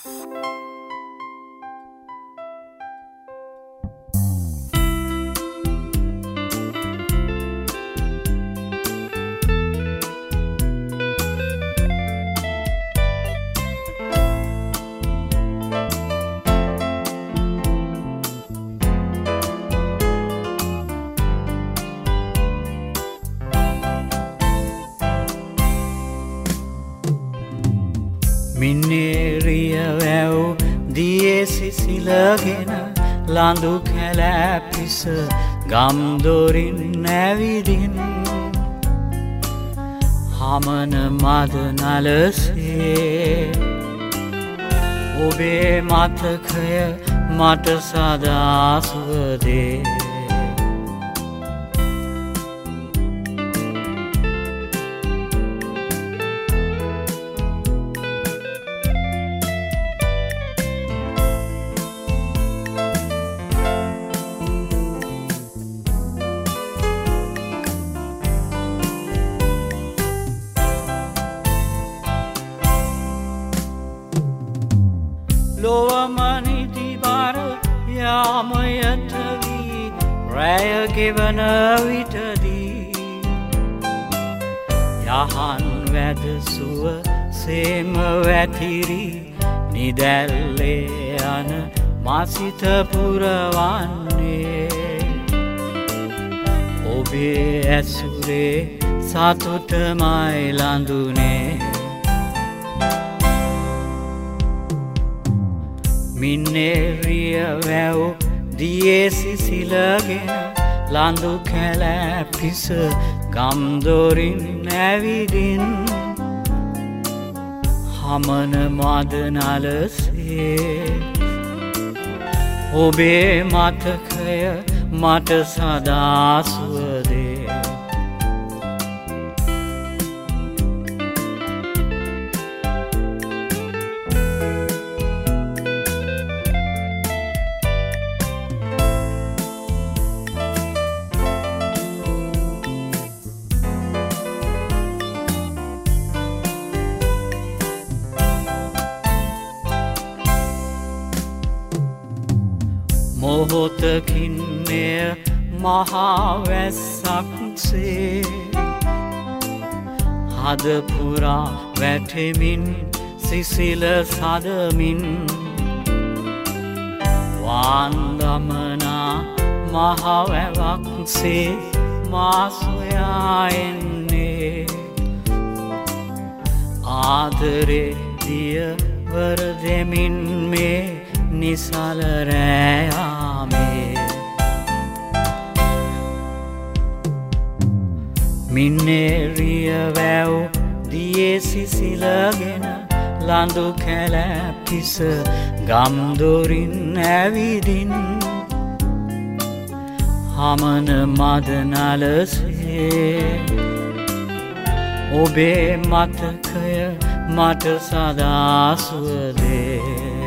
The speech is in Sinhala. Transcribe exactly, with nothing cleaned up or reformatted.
මින්නේරිය වැව් දියේ සිසිලගෙන ලඳු කැලැපිස ගම්දොරින් නැවිදින් හමන මද නලසේ ඔබේ මතකය මට සදා සුවදේ ලොවමනිදි බර යාමයට වී රැය ගෙවන විටදී යහන් වැද සුව සේම වැතිරි නිදැල්ලේ යන මසිත පුරවන්නේ ඔබේ ඇසුරේ සතුටමයි ලඳුනේ මින්නේරිය වැව් දියේ සිසිලගෙන ලඳු කැලැපිස ගම්දොරින් ඇවිදින් හමන මද නලසේ ඔබේ මතකය මට සදා සුවදේ මොහොතකින් මෙය මහාවැස්සක්සේ හද පුරා වැටෙමින් සිසිල සදමින් වාන්දමනා මහවැවක්සේ මා සොයා එන්නේ ආදරේ දියවර දෙමින් මේ නිසල රෑයාමේ මින්නේරිය වැව් දියේ සිසිලගෙන ලඳු කැලැපිස ගම්දොරින් ඇවිදින් හමන මද නලසේ ඔබේ මතකය මට සදා සුවදේ